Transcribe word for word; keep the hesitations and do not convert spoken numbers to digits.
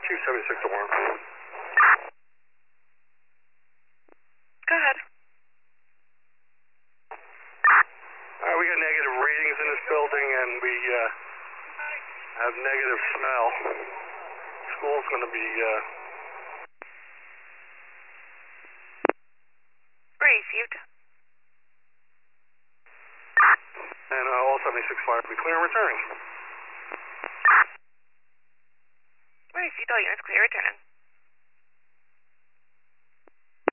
two seventy-six to Warren. Go ahead. Uh, we got negative readings in this building, and we uh, have negative smell. School's going to be... Uh, Received. and uh, all seventy-six fire will be clear and returning. Received. All units clear returning.